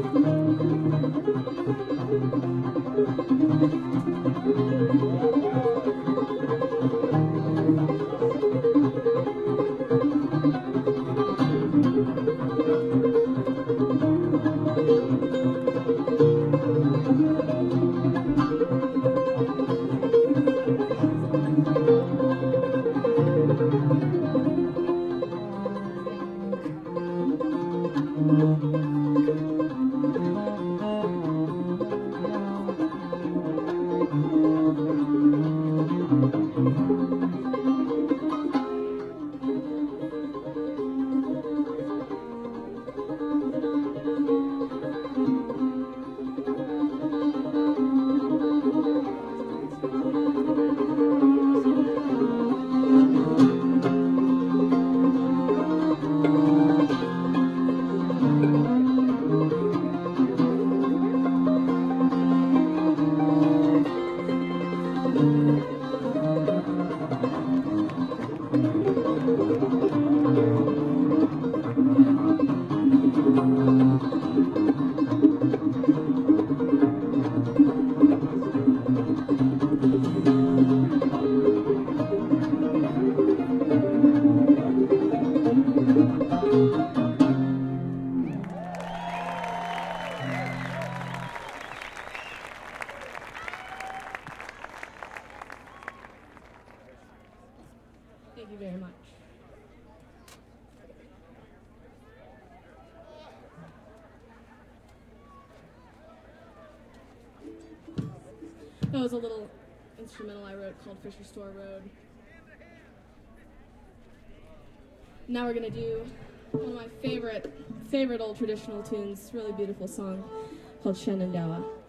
Thank you very much. That was a little instrumental I wrote called Fisher Store Road. Now we're gonna do one of my favorite old traditional tunes, really beautiful song called Shenandoah.